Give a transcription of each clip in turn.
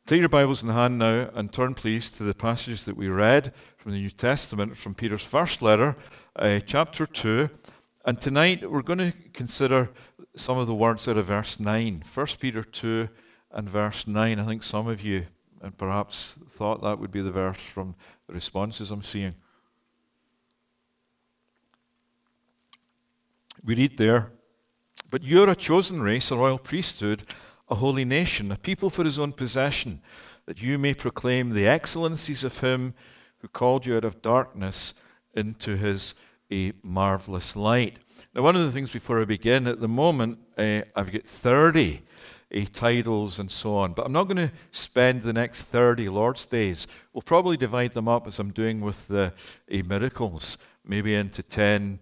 Take your Bibles in hand now and turn, please, to the passages that we read from the New Testament, from Peter's first letter, chapter 2. And tonight we're going to consider some of the words out of verse 9. 1 Peter 2 and verse 9. I think some of you perhaps thought that would be the verse from the responses I'm seeing. We read there, "But you're a chosen race, a royal priesthood, a holy nation, a people for his own possession, that you may proclaim the excellencies of him who called you out of darkness into his marvelous light." Now, one of the things before I begin, at the moment, I've got 30 titles and so on, but I'm not going to spend the next 30 Lord's Days. We'll probably divide them up as I'm doing with the miracles, maybe into 10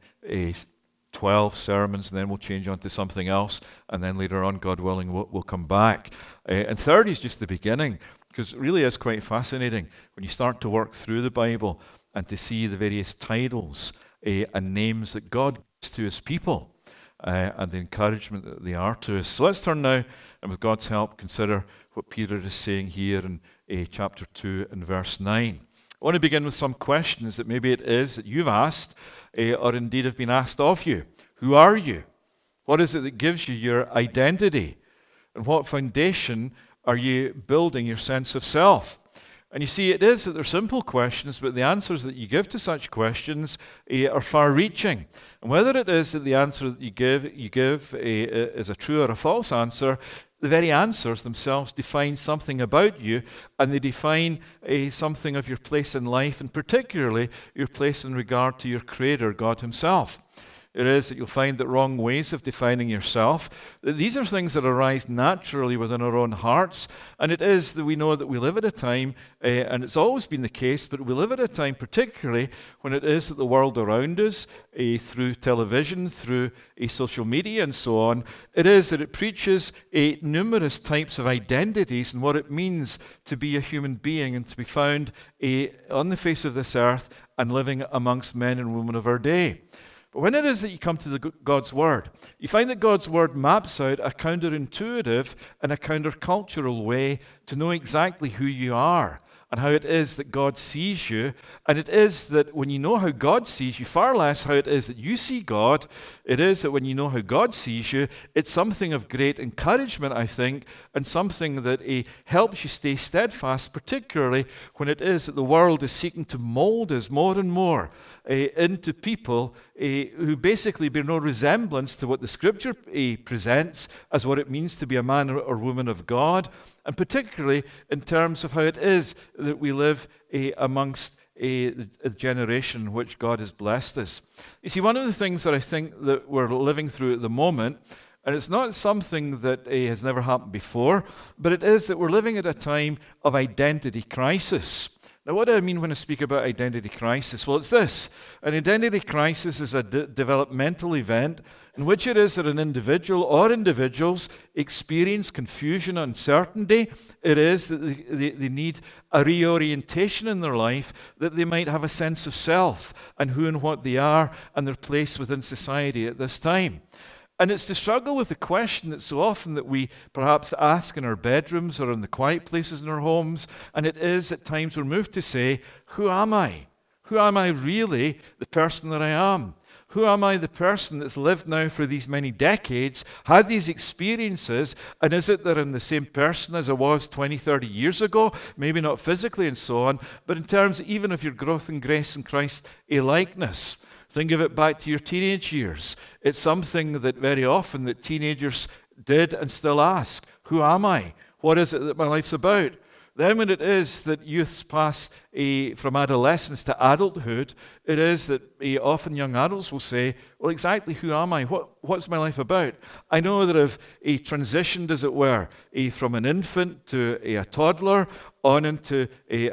12 sermons, and then we'll change on to something else, and then later on, God willing, we'll come back. And 30 is just the beginning, because it really is quite fascinating when you start to work through the Bible and to see the various titles and names that God gives to his people and the encouragement that they are to us. So let's turn now, and with God's help, consider what Peter is saying here in chapter 2 and verse 9. I want to begin with some questions that maybe it is that you've asked or indeed have been asked of you. Who are you? What is it that gives you your identity? And what foundation are you building your sense of self? And you see, it is that they're simple questions, but the answers that you give to such questions are far-reaching. And whether it is that the answer that you give is a true or a false answer, the very answers themselves define something about you, and they define something of your place in life, and particularly your place in regard to your Creator, God himself. It is that you'll find that wrong ways of defining yourself, these are things that arise naturally within our own hearts, and it is that we know that we live at a time, and it's always been the case, but we live at a time particularly when it is that the world around us, through television, through social media and so on, it is that it preaches numerous types of identities and what it means to be a human being and to be found on the face of this earth and living amongst men and women of our day. But when it is that you come to God's Word, you find that God's Word maps out a counterintuitive and a countercultural way to know exactly who you are and how it is that God sees you. And it is that when you know how God sees you, far less how it is that you see God, it is that when you know how God sees you, it's something of great encouragement, I think, and something that helps you stay steadfast, particularly when it is that the world is seeking to mold us more and more into people who basically bear no resemblance to what the Scripture presents as what it means to be a man or woman of God, and particularly in terms of how it is that we live amongst a generation in which God has blessed us. You see, one of the things that I think that we're living through at the moment, and it's not something that has never happened before, but it is that we're living at a time of identity crisis. Now, what do I mean when I speak about identity crisis? Well, it's this. An identity crisis is a developmental event in which it is that an individual or individuals experience confusion, uncertainty. It is that they need a reorientation in their life, that they might have a sense of self and who and what they are and their place within society at this time. And it's to struggle with the question that so often that we perhaps ask in our bedrooms or in the quiet places in our homes, and it is at times we're moved to say, who am I? Who am I really, the person that I am? Who am I, the person that's lived now for these many decades, had these experiences, and is it that I'm the same person as I was 20, 30 years ago? Maybe not physically and so on, but in terms even of your growth in grace and Christ a likeness. Think of it back to your teenage years. It's something that very often that teenagers did and still ask, who am I? What is it that my life's about? Then when it is that youths pass from adolescence to adulthood, it is that often young adults will say, well, exactly who am I? What's my life about? I know that I've transitioned, as it were, from an infant to a toddler, on into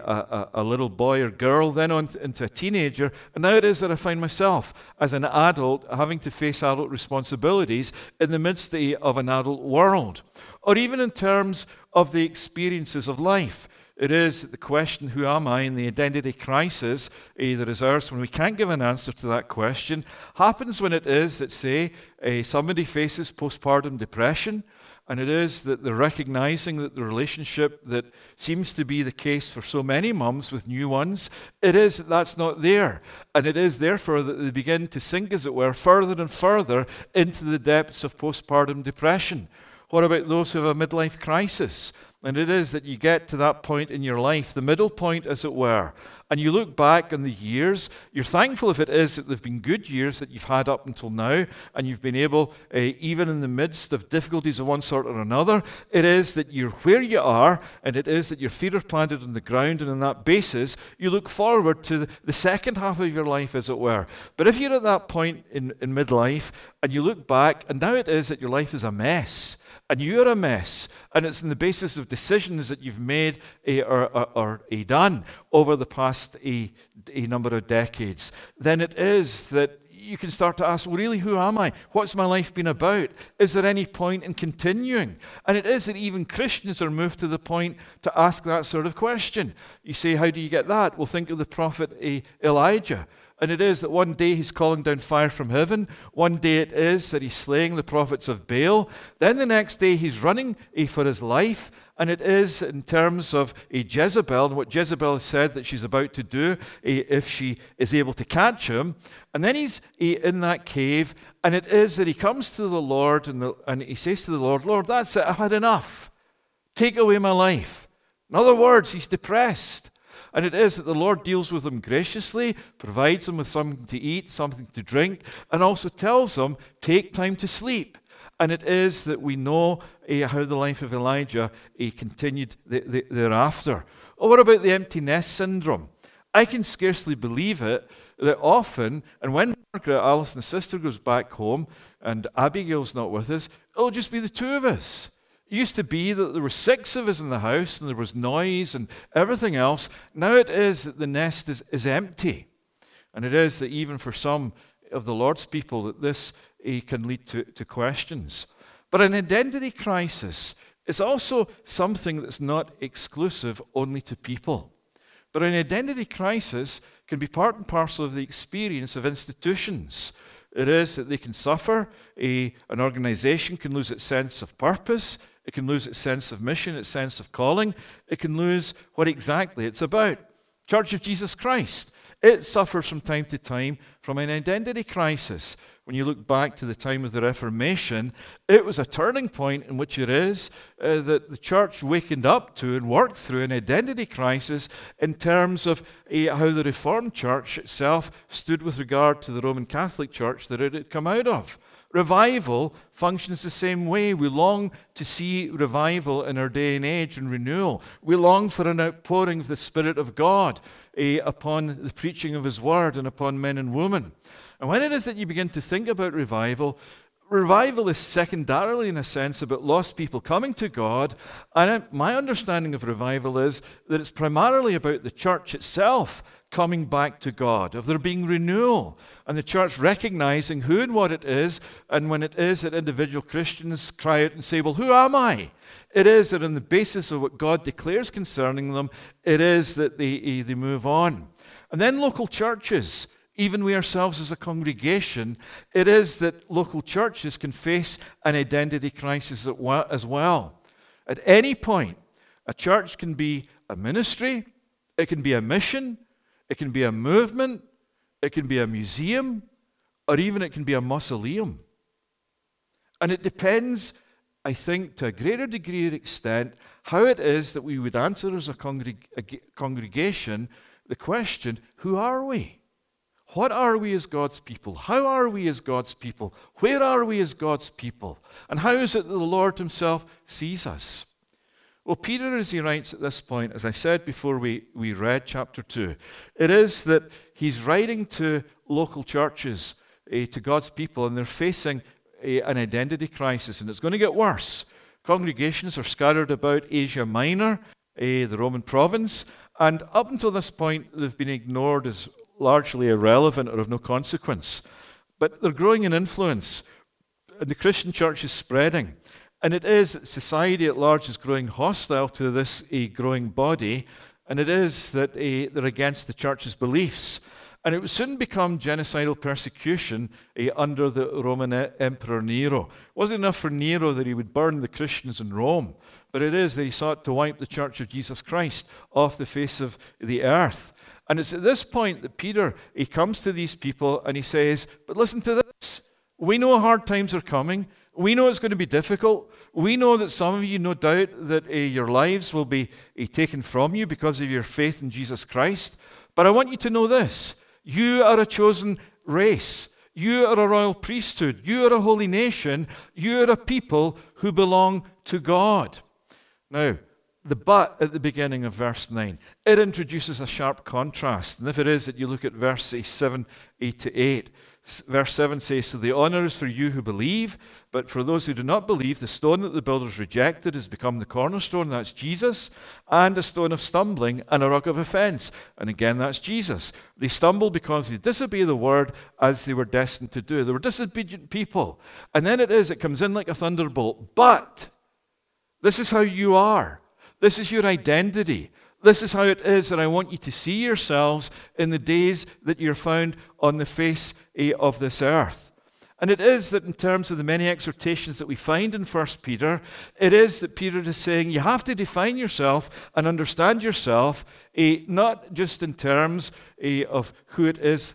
a little boy or girl, then on into a teenager, and now it is that I find myself as an adult having to face adult responsibilities in the midst of an adult world. Or even in terms of the experiences of life. It is the question, who am I, and the identity crisis that is ours when we can't give an answer to that question, happens when it is that, say, somebody faces postpartum depression, And it is that they're recognizing that the relationship that seems to be the case for so many mums with new ones, it is that that's not there. And it is therefore that they begin to sink, as it were, further and further into the depths of postpartum depression. What about those who have a midlife crisis? And it is that you get to that point in your life, the middle point, as it were, and you look back on the years. You're thankful if it is that they've been good years that you've had up until now, and you've been able, even in the midst of difficulties of one sort or another, it is that you're where you are, and it is that your feet are planted on the ground, and on that basis, you look forward to the second half of your life, as it were. But if you're at that point in midlife, and you look back, and now it is that your life is a mess, and you're a mess, and it's on the basis of decisions that you've made or done over the past a number of decades, then it is that you can start to ask, well, really, who am I? What's my life been about? Is there any point in continuing? And it is that even Christians are moved to the point to ask that sort of question. You say, how do you get that? Well, think of the prophet Elijah. And it is that one day he's calling down fire from heaven. One day it is that he's slaying the prophets of Baal. Then the next day he's running for his life. And it is in terms of Jezebel and what Jezebel has said that she's about to do if she is able to catch him. And then he's in that cave. And it is that he comes to the Lord and he says to the Lord, Lord, that's it. I've had enough. Take away my life. In other words, he's depressed. And it is that the Lord deals with him graciously, provides him with something to eat, something to drink, and also tells him, take time to sleep. And it is that we know how the life of Elijah continued thereafter. Or what about the empty nest syndrome? I can scarcely believe it that often, and when Margaret, Alison's sister, goes back home and Abigail's not with us, it'll just be the two of us. It used to be that there were 6 of us in the house and there was noise and everything else. Now it is that the nest is empty. And it is that even for some of the Lord's people that this can lead to questions. But an identity crisis is also something that's not exclusive only to people. But an identity crisis can be part and parcel of the experience of institutions. It is that they can suffer. An organization can lose its sense of purpose. It can lose its sense of mission, its sense of calling. It can lose what exactly it's about. Church of Jesus Christ, it suffers from time to time from an identity crisis. When you look back to the time of the Reformation, it was a turning point in which it is that the church wakened up to and worked through an identity crisis in terms of how the Reformed Church itself stood with regard to the Roman Catholic Church that it had come out of. Revival functions the same way. We long to see revival in our day and age and renewal. We long for an outpouring of the Spirit of God upon the preaching of His Word and upon men and women. And when it is that you begin to think about revival, revival is secondarily, in a sense, about lost people coming to God. And my understanding of revival is that it's primarily about the church itself coming back to God, of there being renewal, and the church recognizing who and what it is, and when it is that individual Christians cry out and say, well, who am I? It is that on the basis of what God declares concerning them, it is that they move on. And then local churches, even we ourselves as a congregation, it is that local churches can face an identity crisis as well. At any point, a church can be a ministry, it can be a mission, it can be a movement, it can be a museum, or even it can be a mausoleum. And it depends, I think, to a greater degree or extent, how it is that we would answer as a congregation the question, who are we? What are we as God's people? How are we as God's people? Where are we as God's people? And how is it that the Lord Himself sees us? Well, Peter, as he writes at this point, as I said before we read chapter 2, it is that he's writing to local churches, to God's people, and they're facing an identity crisis, and it's going to get worse. Congregations are scattered about Asia Minor, the Roman province, and up until this point, they've been ignored as largely irrelevant or of no consequence. But they're growing in influence, and the Christian church is spreading. And it is that society at large is growing hostile to this growing body, and it is that they're against the church's beliefs. And it would soon become genocidal persecution under the Roman Emperor Nero. It wasn't enough for Nero that he would burn the Christians in Rome, but it is that he sought to wipe the Church of Jesus Christ off the face of the earth. And it's at this point that Peter, he comes to these people and he says, but listen to this. We know hard times are coming. We know it's going to be difficult. We know that some of you, no doubt, that your lives will be taken from you because of your faith in Jesus Christ. But I want you to know this. You are a chosen race. You are a royal priesthood. You are a holy nation. You are a people who belong to God. Now, the but at the beginning of verse 9, it introduces a sharp contrast. And if it is that you look at verse 7 to 8, verse 7 says, so the honor is for you who believe, but for those who do not believe, the stone that the builders rejected has become the cornerstone, that's Jesus, and a stone of stumbling and a rock of offense. And again, that's Jesus. They stumble because they disobey the word as they were destined to do. They were disobedient people. And then it comes in like a thunderbolt. But this is how you are. This is your identity. This is how it is that I want you to see yourselves in the days that you're found on the face of this earth. And it is that in terms of the many exhortations that we find in 1 Peter, it is that Peter is saying you have to define yourself and understand yourself, not just in terms of who it is,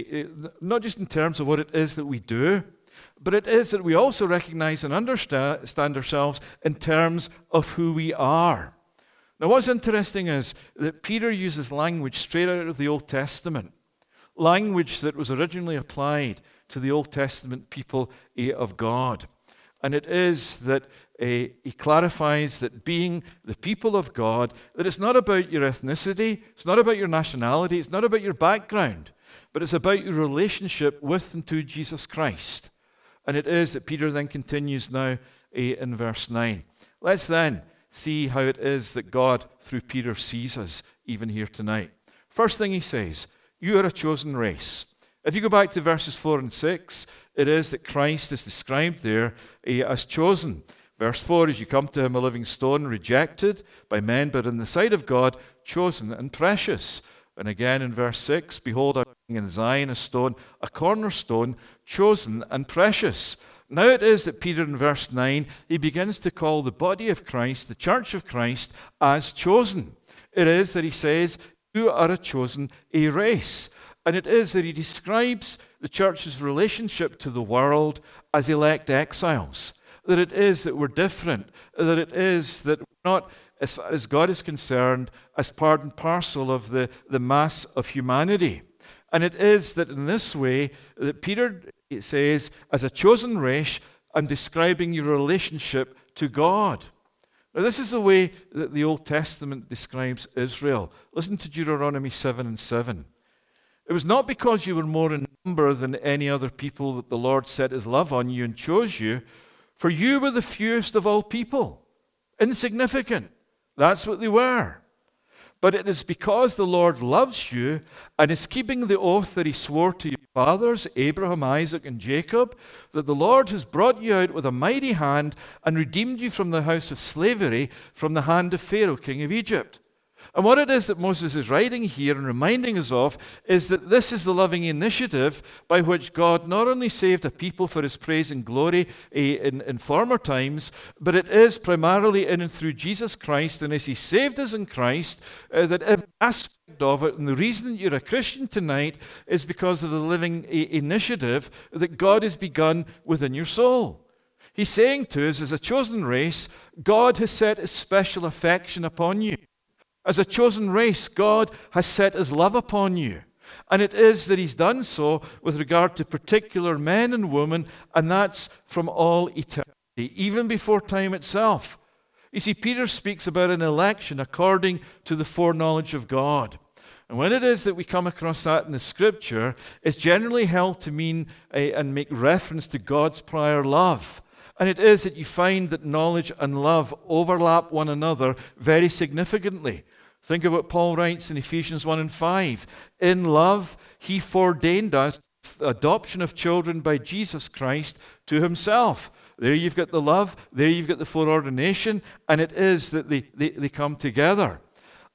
not just in terms of what it is that we do, but it is that we also recognize and understand ourselves in terms of who we are. Now, what's interesting is that Peter uses language straight out of the Old Testament, language that was originally applied to the Old Testament people of God. And it is that he clarifies that being the people of God, that it's not about your ethnicity, it's not about your nationality, it's not about your background, but it's about your relationship with and to Jesus Christ. And it is that Peter then continues now in verse 9. Let's then see how it is that God, through Peter, sees us even here tonight. First thing he says, you are a chosen race. If you go back to verses 4 and 6, it is that Christ is described there as chosen. Verse 4, as you come to him, a living stone, rejected by men, but in the sight of God, chosen and precious. And again in verse 6, behold, I bring in Zion a stone, a cornerstone, chosen and precious. Now it is that Peter in verse 9, he begins to call the body of Christ, the church of Christ, as chosen. It is that he says, you are a chosen race. And it is that he describes the church's relationship to the world as elect exiles. That it is that we're different. That it is that we're not, as far as God is concerned, as part and parcel of the mass of humanity. And it is that in this way that Peter says, as a chosen race, I'm describing your relationship to God. Now, this is the way that the Old Testament describes Israel. Listen to Deuteronomy 7 and 7. It was not because you were more in number than any other people that the Lord set his love on you and chose you, for you were the fewest of all people. Insignificant. That's what they were. But it is because the Lord loves you and is keeping the oath that he swore to your fathers, Abraham, Isaac, and Jacob, that the Lord has brought you out with a mighty hand and redeemed you from the house of slavery, from the hand of Pharaoh, king of Egypt. And what it is that Moses is writing here and reminding us of is that this is the loving initiative by which God not only saved a people for his praise and glory in former times, but it is primarily in and through Jesus Christ, and as he saved us in Christ, that every aspect of it, and the reason that you're a Christian tonight is because of the living initiative that God has begun within your soul. He's saying to us, as a chosen race, God has set his special affection upon you. As a chosen race, God has set his love upon you. And it is that he's done so with regard to particular men and women, and that's from all eternity, even before time itself. You see, Peter speaks about an election according to the foreknowledge of God. And when it is that we come across that in the Scripture, it's generally held to mean and make reference to God's prior love. And it is that you find that knowledge and love overlap one another very significantly. Think of what Paul writes in Ephesians 1 and 5. In love, he foreordained us adoption of children by Jesus Christ to himself. There you've got the love, there you've got the foreordination, and it is that they come together.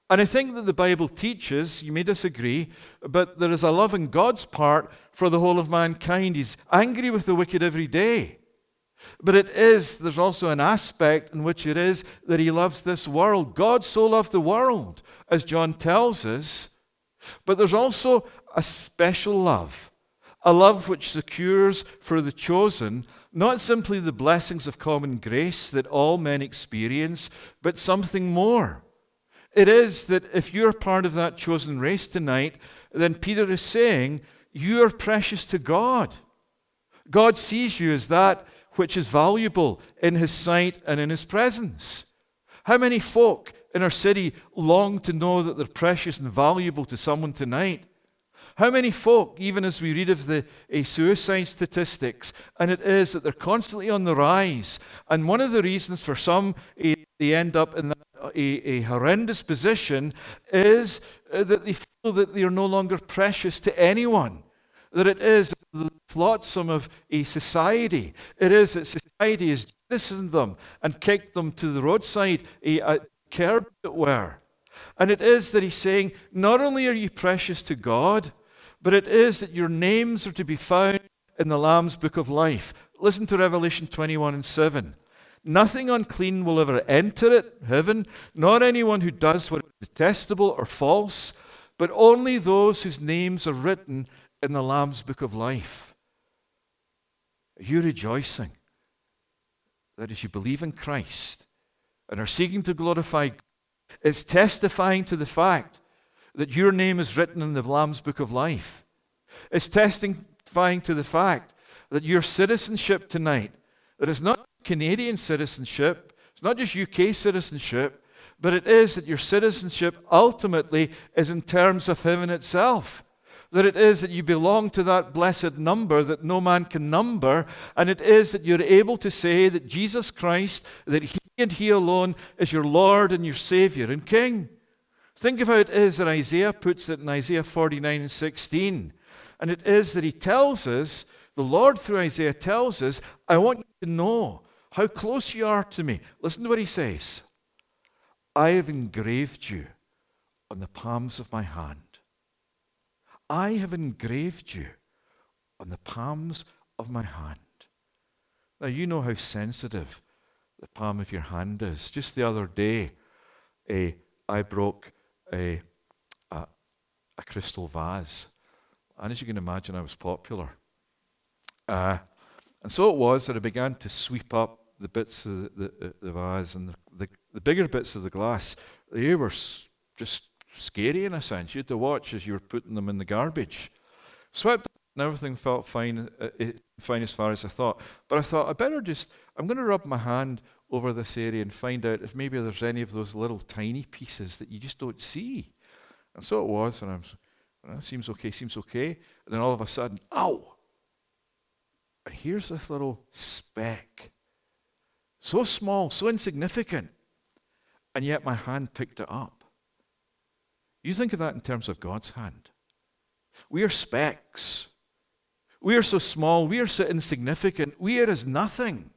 And I think that the Bible teaches, you may disagree, but there is a love on God's part for the whole of mankind. He's angry with the wicked every day. But there's also an aspect in which it is that he loves this world. God so loved the world, as John tells us. But there's also a special love, a love which secures for the chosen not simply the blessings of common grace that all men experience, but something more. It is that if you're part of that chosen race tonight, then Peter is saying, you are precious to God. God sees you as that which is valuable in his sight and in his presence. How many folk in our city long to know that they're precious and valuable to someone tonight? How many folk, even as we read of the suicide statistics, and it is that they're constantly on the rise, and one of the reasons for some they end up in a horrendous position is that they feel that they are no longer precious to anyone. That it is the flotsam of a society. It is that society has jettisoned them and kicked them to the roadside, a curb, as it were. And it is that he's saying, not only are you precious to God, but it is that your names are to be found in the Lamb's Book of Life. Listen to Revelation 21:7. Nothing unclean will ever enter it, heaven, nor anyone who does what is detestable or false, but only those whose names are written in the Lamb's Book of Life. Are you rejoicing that as you believe in Christ and are seeking to glorify God, it's testifying to the fact that your name is written in the Lamb's Book of Life? It's testifying to the fact that your citizenship tonight, that it's not Canadian citizenship, it's not just UK citizenship, but it is that your citizenship ultimately is in terms of heaven itself. That it is that you belong to that blessed number that no man can number, and it is that you're able to say that Jesus Christ, that he and he alone is your Lord and your Savior and King. Think of how it is that Isaiah puts it in Isaiah 49:16. And it is that he tells us, the Lord through Isaiah tells us, I want you to know how close you are to me. Listen to what he says. I have engraved you on the palms of my hand. I have engraved you on the palms of my hand. Now, you know how sensitive the palm of your hand is. Just the other day, I broke a crystal vase. And as you can imagine, I was popular. And so it was that I began to sweep up the bits of the vase, and the bigger bits of the glass, they were just scary in a sense. You had to watch as you were putting them in the garbage. Swept up and everything felt fine as far as I thought. But I thought, I'm going to rub my hand over this area and find out if maybe there's any of those little tiny pieces that you just don't see. And so it was, and seems okay. And then all of a sudden, ow! And here's this little speck. So small, so insignificant. And yet my hand picked it up. You think of that in terms of God's hand. We are specks. We are so small. We are so insignificant. We are as nothing.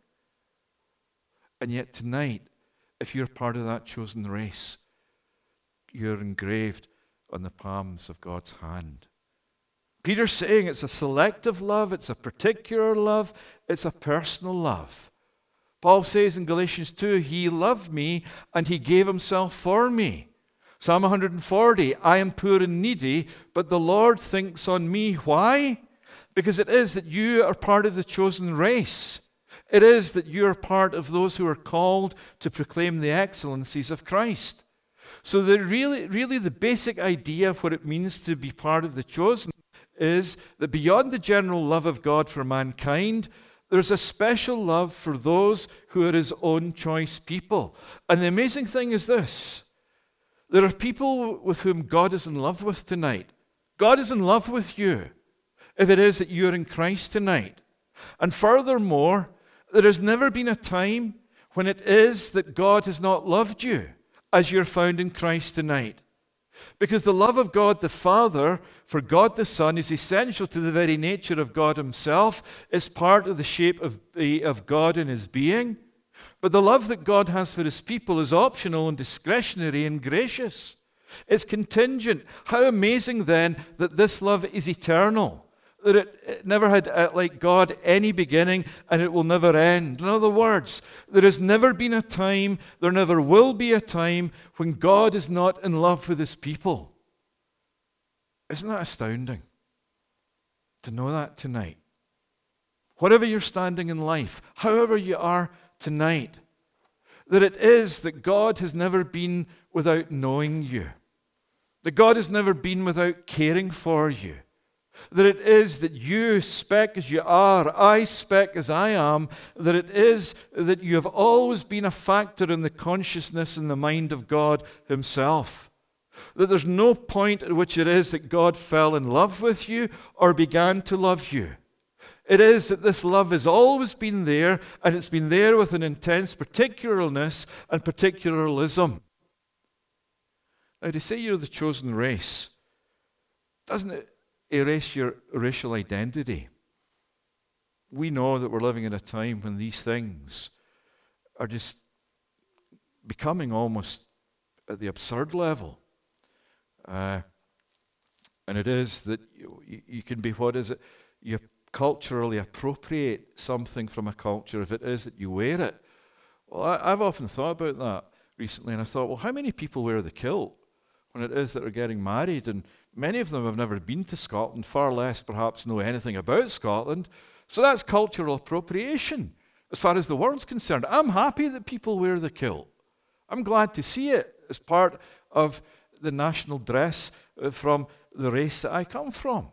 And yet tonight, if you're part of that chosen race, you're engraved on the palms of God's hand. Peter's saying it's a selective love, it's a particular love, it's a personal love. Paul says in Galatians 2, he loved me and he gave himself for me. Psalm 140, I am poor and needy, but the Lord thinks on me. Why? Because it is that you are part of the chosen race. It is that you are part of those who are called to proclaim the excellencies of Christ. So really the basic idea of what it means to be part of the chosen is that beyond the general love of God for mankind, there's a special love for those who are his own choice people. And the amazing thing is this. There are people with whom God is in love with tonight. God is in love with you if it is that you're in Christ tonight. And furthermore, there has never been a time when it is that God has not loved you as you're found in Christ tonight. Because the love of God the Father for God the Son is essential to the very nature of God himself. It's part of the shape of God in his being. But the love that God has for his people is optional and discretionary and gracious. It's contingent. How amazing then that this love is eternal, that it never had, like God, any beginning, and it will never end. In other words, there has never been a time, there never will be a time when God is not in love with his people. Isn't that astounding to know that tonight? Whatever you're standing in life, however you are tonight, that it is that God has never been without knowing you, that God has never been without caring for you, that it is that you, speck as you are, I, speck as I am, that it is that you have always been a factor in the consciousness and the mind of God himself. That there's no point at which it is that God fell in love with you or began to love you. It is that this love has always been there, and it's been there with an intense particularness and particularism. Now, to say you're the chosen race, doesn't it erase your racial identity? We know that we're living in a time when these things are just becoming almost at the absurd level. And it is that you can be, what is it? You culturally appropriate something from a culture if it is that you wear it. Well, I've often thought about that recently, and I thought, well, how many people wear the kilt when it is that are getting married? And many of them have never been to Scotland, far less perhaps know anything about Scotland. So that's cultural appropriation as far as the world's concerned. I'm happy that people wear the kilt. I'm glad to see it as part of the national dress from the race that I come from.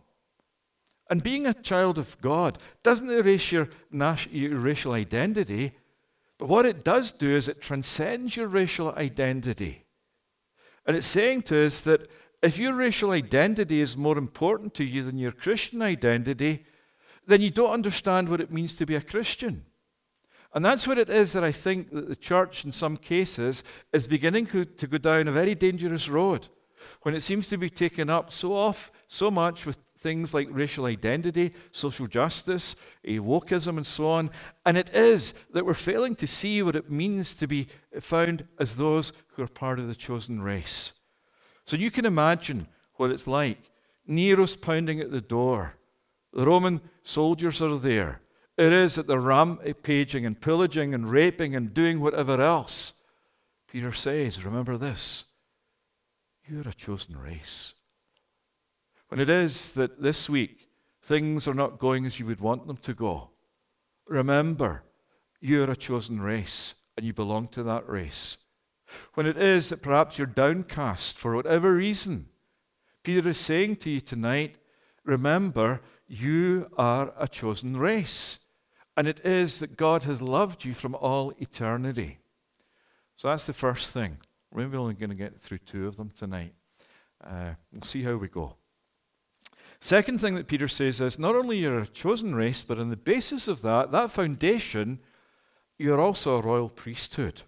And being a child of God doesn't erase your racial identity, but what it does do is it transcends your racial identity. And it's saying to us that if your racial identity is more important to you than your Christian identity, then you don't understand what it means to be a Christian. And that's what it is that I think that the church in some cases is beginning to go down a very dangerous road, when it seems to be taken up so much with things like racial identity, social justice, wokeism, and so on. And it is that we're failing to see what it means to be found as those who are part of the chosen race. So you can imagine what it's like. Nero's pounding at the door. The Roman soldiers are there. It is that they're rampaging and pillaging and raping and doing whatever else. Peter says, remember this, you're a chosen race. When it is that this week things are not going as you would want them to go, remember, you're a chosen race and you belong to that race. When it is that perhaps you're downcast for whatever reason, Peter is saying to you tonight, remember, you are a chosen race. And it is that God has loved you from all eternity. So that's the first thing. We're maybe only going to get through two of them tonight. We'll see how we go. Second thing that Peter says is, not only you're a chosen race, but on the basis of that foundation, you're also a royal priesthood.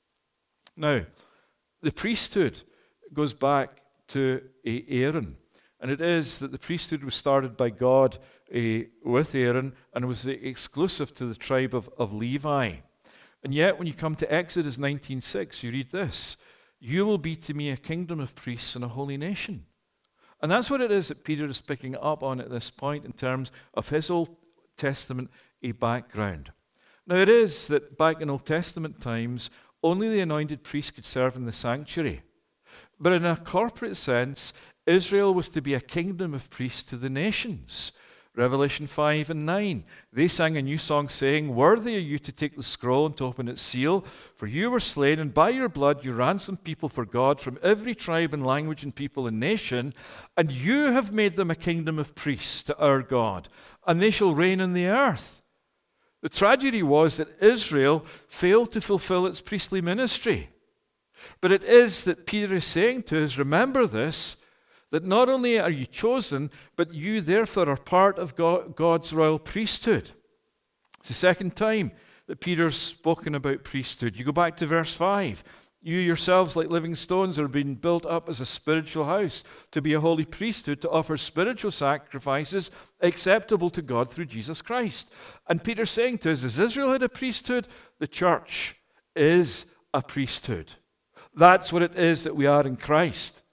Now, the priesthood goes back to Aaron. And it is that the priesthood was started by God with Aaron and was exclusive to the tribe of Levi. And yet, when you come to Exodus 19:6, you read this, you will be to me a kingdom of priests and a holy nation. And that's what it is that Peter is picking up on at this point in terms of his Old Testament background. Now, it is that back in Old Testament times, only the anointed priest could serve in the sanctuary. But in a corporate sense, Israel was to be a kingdom of priests to the nations. Revelation 5 and 9. They sang a new song saying, worthy are you to take the scroll and to open its seal, for you were slain, and by your blood you ransomed people for God from every tribe and language and people and nation, and you have made them a kingdom of priests to our God, and they shall reign on the earth. The tragedy was that Israel failed to fulfill its priestly ministry. But it is that Peter is saying to us, remember this, that not only are you chosen, but you therefore are part of God's royal priesthood. It's the second time that Peter's spoken about priesthood. You go back to verse 5. You yourselves, like living stones, are being built up as a spiritual house to be a holy priesthood, to offer spiritual sacrifices acceptable to God through Jesus Christ. And Peter's saying to us, as Israel had a priesthood, the church is a priesthood. That's what it is that we are in Christ.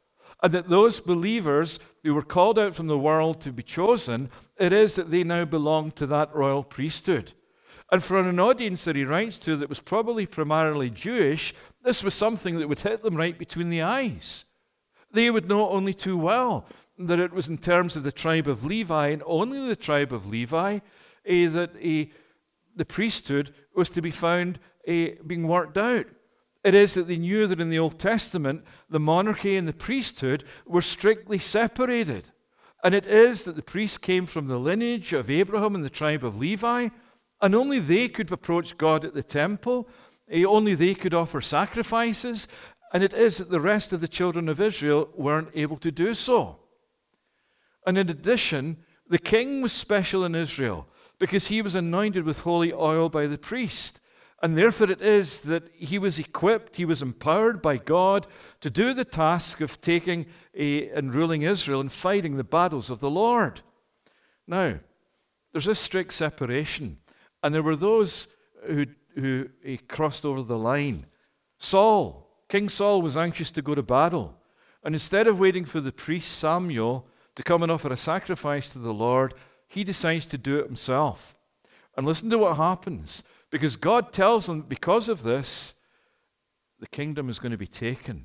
and that those believers who were called out from the world to be chosen, it is that they now belong to that royal priesthood. And for an audience that he writes to that was probably primarily Jewish, this was something that would hit them right between the eyes. They would know only too well that it was in terms of the tribe of Levi, and only the tribe of Levi, that the priesthood was to be found being worked out. It is that they knew that in the Old Testament, the monarchy and the priesthood were strictly separated. And it is that the priests came from the lineage of Abraham and the tribe of Levi, and only they could approach God at the temple. Only they could offer sacrifices. And it is that the rest of the children of Israel weren't able to do so. And in addition, the king was special in Israel because he was anointed with holy oil by the priest. And therefore it is that he was equipped, he was empowered by God to do the task of taking and ruling Israel and fighting the battles of the Lord. Now, there's this strict separation. And there were those who crossed over the line. King Saul was anxious to go to battle. And instead of waiting for the priest Samuel to come and offer a sacrifice to the Lord, he decides to do it himself. And listen to what happens. Because God tells him, because of this, the kingdom is going to be taken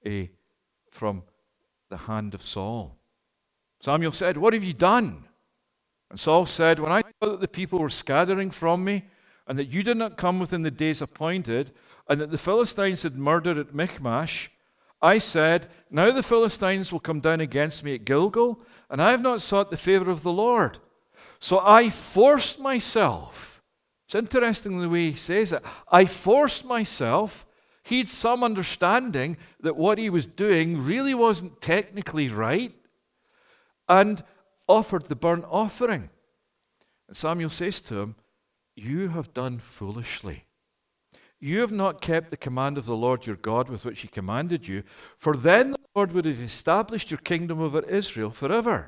from the hand of Saul. Samuel said, "What have you done?" And Saul said, "When I saw that the people were scattering from me, and that you did not come within the days appointed, and that the Philistines had murdered at Michmash, I said, now the Philistines will come down against me at Gilgal, and I have not sought the favor of the Lord. So I forced myself." It's interesting the way he says it. I forced myself. He had some understanding that what he was doing really wasn't technically right, and offered the burnt offering. And Samuel says to him, "You have done foolishly. You have not kept the command of the Lord your God with which he commanded you, for then the Lord would have established your kingdom over Israel forever."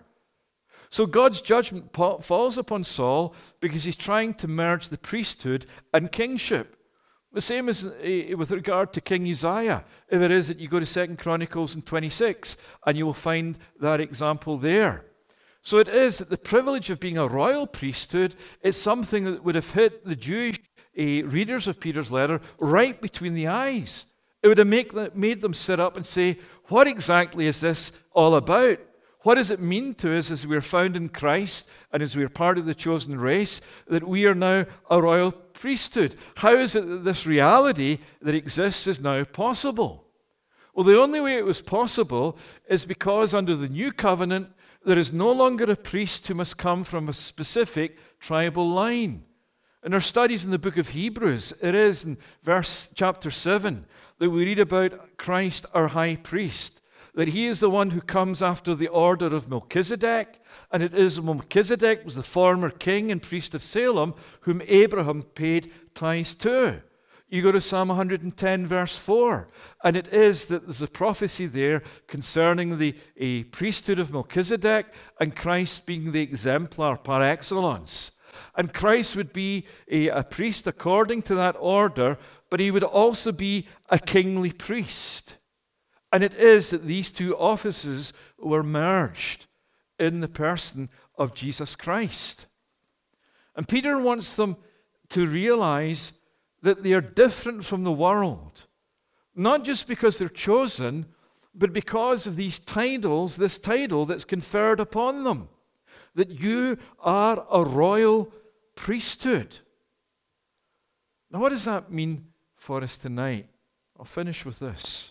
So God's judgment falls upon Saul because he's trying to merge the priesthood and kingship. The same as with regard to King Uzziah. If it is that you go to 2 Chronicles 26, and you will find that example there. So it is that the privilege of being a royal priesthood is something that would have hit the Jewish readers of Peter's letter right between the eyes. It would have made them sit up and say, what exactly is this all about? What does it mean to us as we are found in Christ and as we are part of the chosen race that we are now a royal priesthood? How is it that this reality that exists is now possible? Well, the only way it was possible is because under the new covenant, there is no longer a priest who must come from a specific tribal line. In our studies in the book of Hebrews, it is in chapter 7 that we read about Christ, our high priest, that he is the one who comes after the order of Melchizedek, and it is Melchizedek was the former king and priest of Salem whom Abraham paid tithes to. You go to Psalm 110 verse 4, and it is that there's a prophecy there concerning the priesthood of Melchizedek and Christ being the exemplar par excellence. And Christ would be a priest according to that order, but he would also be a kingly priest. And it is that these two offices were merged in the person of Jesus Christ. And Peter wants them to realize that they are different from the world, not just because they're chosen, but because of these titles, this title that's conferred upon them, that you are a royal priesthood. Now, what does that mean for us tonight? I'll finish with this.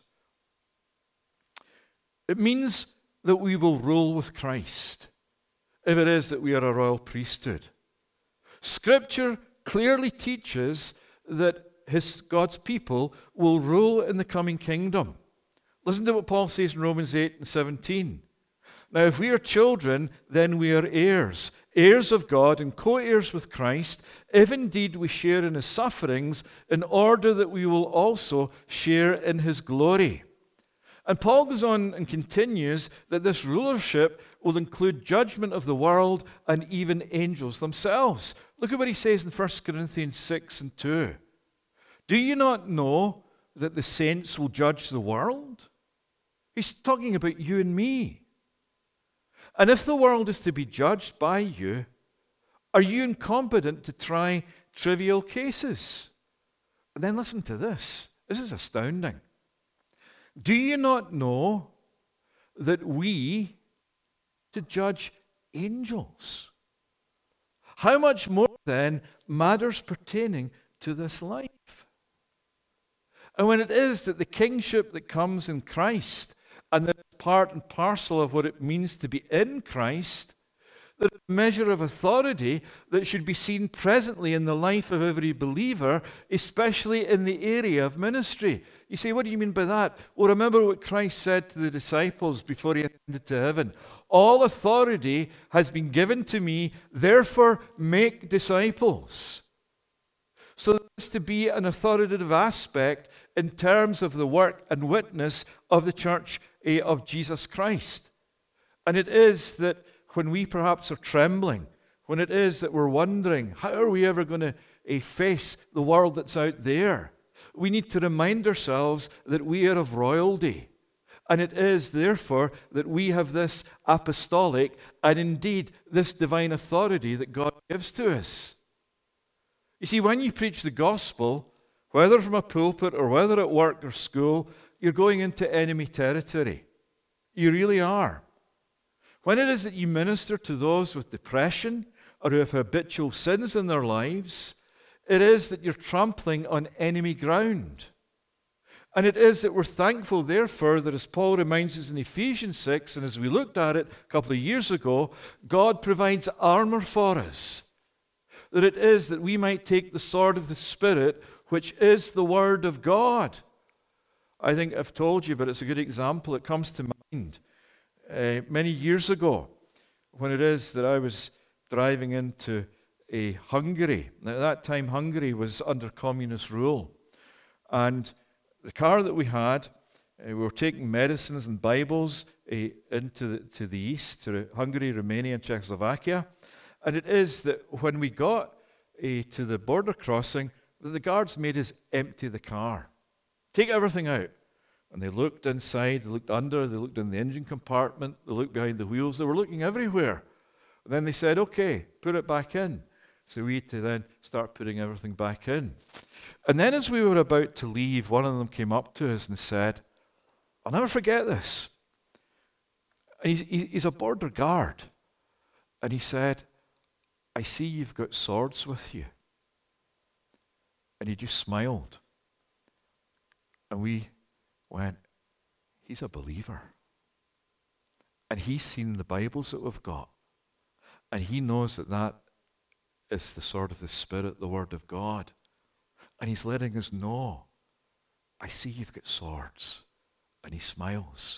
It means that we will rule with Christ, if it is that we are a royal priesthood. Scripture clearly teaches that God's people will rule in the coming kingdom. Listen to what Paul says in Romans 8 and 17. Now, if we are children, then we are heirs, heirs of God and co-heirs with Christ, if indeed we share in his sufferings, in order that we will also share in his glory. And Paul goes on and continues that this rulership will include judgment of the world and even angels themselves. Look at what he says in 1 Corinthians 6 and 2. Do you not know that the saints will judge the world? He's talking about you and me. And if the world is to be judged by you, are you incompetent to try trivial cases? And then listen to this. This is astounding. Do you not know that we to judge angels? How much more then matters pertaining to this life? And when it is that the kingship that comes in Christ, and that is part and parcel of what it means to be in Christ, that a measure of authority that should be seen presently in the life of every believer, especially in the area of ministry. You say, what do you mean by that? Well, remember what Christ said to the disciples before he ascended to heaven. All authority has been given to me, therefore make disciples. So there's to be an authoritative aspect in terms of the work and witness of the church of Jesus Christ. And it is that when we perhaps are trembling, when it is that we're wondering, how are we ever going to face the world that's out there? We need to remind ourselves that we are of royalty. And it is, therefore, that we have this apostolic and indeed this divine authority that God gives to us. You see, when you preach the gospel, whether from a pulpit or whether at work or school, you're going into enemy territory. You really are. When it is that you minister to those with depression or who have habitual sins in their lives, it is that you're trampling on enemy ground. And it is that we're thankful, therefore, that as Paul reminds us in Ephesians 6, and as we looked at it a couple of years ago, God provides armor for us. That it is that we might take the sword of the Spirit, which is the Word of God. I think I've told you, but it's a good example. It comes to mind. Many years ago, when it is that I was driving into Hungary. Now, at that time, Hungary was under communist rule. And the car that we had, we were taking medicines and Bibles into the east, to Hungary, Romania, and Czechoslovakia. And it is that when we got to the border crossing, the guards made us empty the car. Take everything out. And they looked inside, they looked under, they looked in the engine compartment, they looked behind the wheels, they were looking everywhere. And then they said, okay, put it back in. So we had to then start putting everything back in. And then as we were about to leave, one of them came up to us and said, I'll never forget this. And he's a border guard. And he said, I see you've got swords with you. And he just smiled. And we went, he's a believer. And he's seen the Bibles that we've got. And he knows that that is the sword of the Spirit, the Word of God. And he's letting us know, I see you've got swords. And he smiles.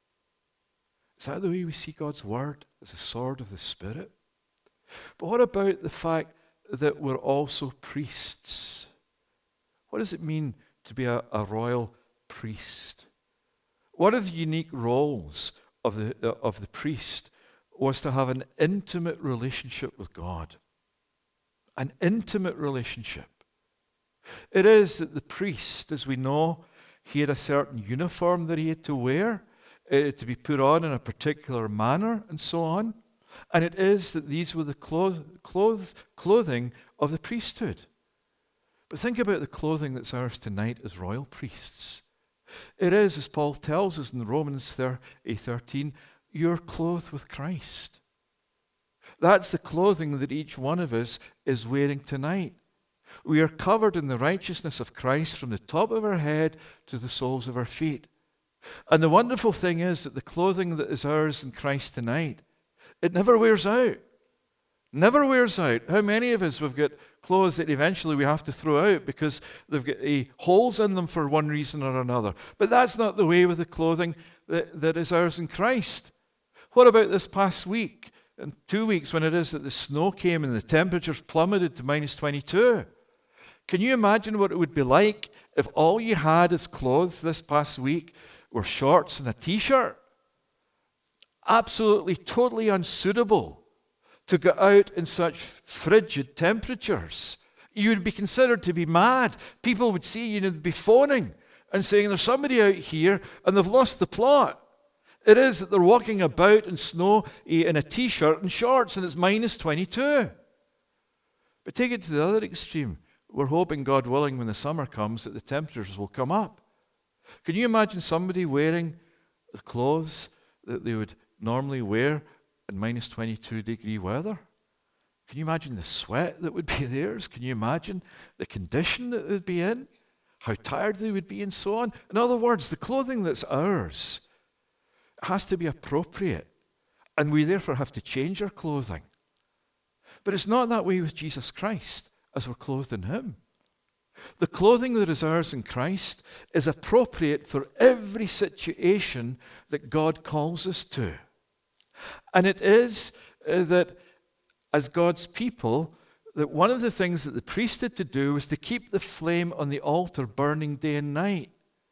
Is that the way we see God's Word, as a sword of the Spirit? But what about the fact that we're also priests? What does it mean to be a royal priest? One of the unique roles of the priest was to have an intimate relationship with God. An intimate relationship. It is that the priest, as we know, he had a certain uniform that he had to wear, to be put on in a particular manner, and so on. And it is that these were the clothing of the priesthood. But think about the clothing that's ours tonight as royal priests. It is, as Paul tells us in Romans 13, you're clothed with Christ. That's the clothing that each one of us is wearing tonight. We are covered in the righteousness of Christ from the top of our head to the soles of our feet. And the wonderful thing is that the clothing that is ours in Christ tonight, it never wears out. Never wears out. How many of us have got clothes that eventually we have to throw out because they've got holes in them for one reason or another? But that's not the way with the clothing that is ours in Christ. What about this past week and 2 weeks when it is that the snow came and the temperatures plummeted to minus 22? Can you imagine what it would be like if all you had as clothes this past week were shorts and a t-shirt? Absolutely, totally unsuitable to go out in such frigid temperatures. You would be considered to be mad. People would see you and they'd be phoning and saying, there's somebody out here and they've lost the plot. It is that they're walking about in snow in a t-shirt and shorts, and it's minus 22. But take it to the other extreme. We're hoping, God willing, when the summer comes, that the temperatures will come up. Can you imagine somebody wearing the clothes that they would normally wear in minus 22 degree weather? Can you imagine the sweat that would be theirs? Can you imagine the condition that they'd be in? How tired they would be and so on? In other words, the clothing that's ours has to be appropriate, and we therefore have to change our clothing. But it's not that way with Jesus Christ as we're clothed in Him. The clothing that is ours in Christ is appropriate for every situation that God calls us to. And it is that as God's people, that one of the things that the priest had to do was to keep the flame on the altar burning day and night.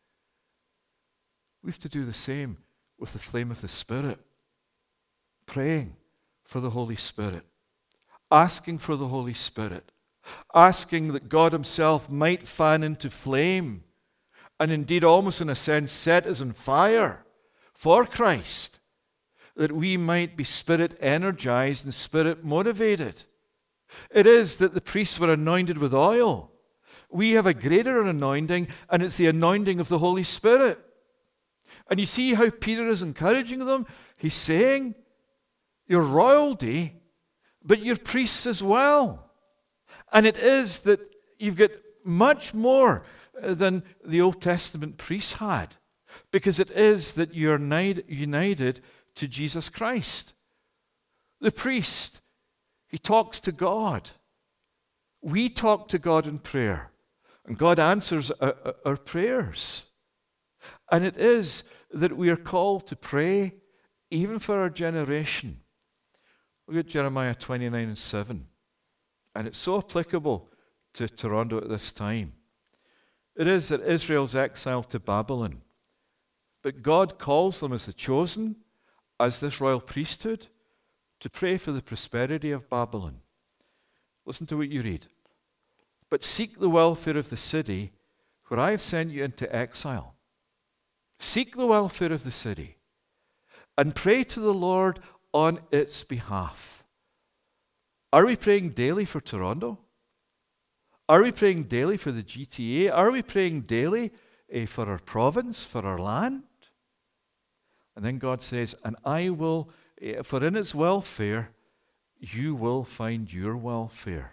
We have to do the same with the flame of the Spirit, praying for the Holy Spirit, asking for the Holy Spirit, asking that God Himself might fan into flame, and indeed almost in a sense set us on fire for Christ, that we might be Spirit energized and Spirit motivated. It is that the priests were anointed with oil. We have a greater anointing, and it's the anointing of the Holy Spirit. And you see how Peter is encouraging them? He's saying, you're royalty, but you're priests as well. And it is that you've got much more than the Old Testament priests had, because it is that you're united to Jesus Christ. The priest, he talks to God. We talk to God in prayer, and God answers our prayers. And it is that we are called to pray even for our generation. Look at Jeremiah 29:7. And it's so applicable to Toronto at this time. It is that Israel's exiled to Babylon, but God calls them as the chosen, as this royal priesthood, to pray for the prosperity of Babylon. Listen to what you read. But seek the welfare of the city where I have sent you into exile. Seek the welfare of the city and pray to the Lord on its behalf. Are we praying daily for Toronto? Are we praying daily for the GTA? Are we praying daily for our province, for our land? And then God says, and I will, for in its welfare, you will find your welfare.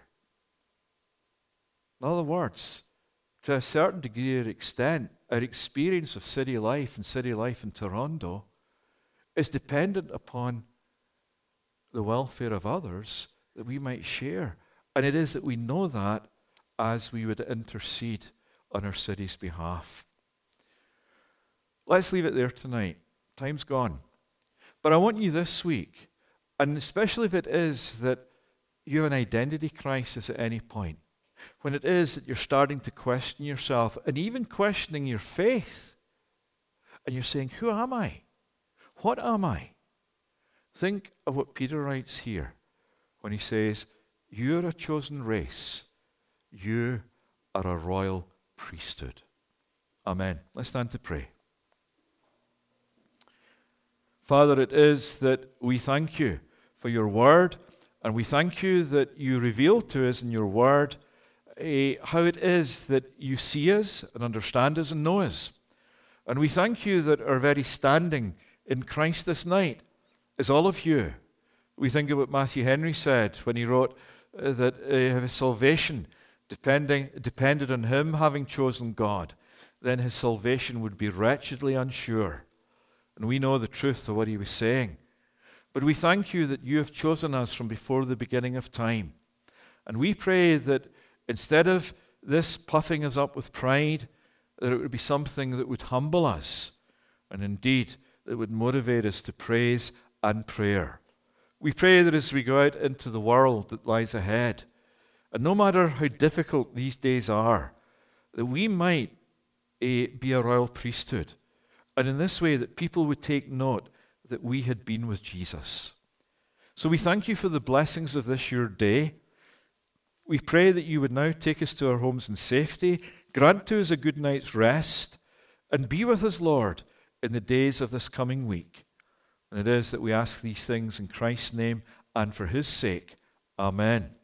In other words, to a certain degree or extent, our experience of city life in Toronto is dependent upon the welfare of others that we might share. And it is that we know that as we would intercede on our city's behalf. Let's leave it there tonight. Time's gone. But I want you this week, and especially if it is that you have an identity crisis at any point, when it is that you're starting to question yourself and even questioning your faith, and you're saying, who am I? What am I? Think of what Peter writes here when he says, you're a chosen race. You are a royal priesthood. Amen. Let's stand to pray. Father, it is that we thank you for your word, and we thank you that you reveal to us in your word how it is that you see us and understand us and know us. And we thank you that our very standing in Christ this night is all of you. We think of what Matthew Henry said when he wrote that his salvation depended on him having chosen God. Then his salvation would be wretchedly unsure. And we know the truth of what he was saying. But we thank you that you have chosen us from before the beginning of time. And we pray that instead of this puffing us up with pride, that it would be something that would humble us, and indeed that would motivate us to praise and prayer. We pray that as we go out into the world that lies ahead, and no matter how difficult these days are, that we might be a royal priesthood, and in this way that people would take note that we had been with Jesus. So we thank you for the blessings of this your day. We pray that you would now take us to our homes in safety, grant to us a good night's rest, and be with us, Lord, in the days of this coming week. And it is that we ask these things in Christ's name and for his sake. Amen.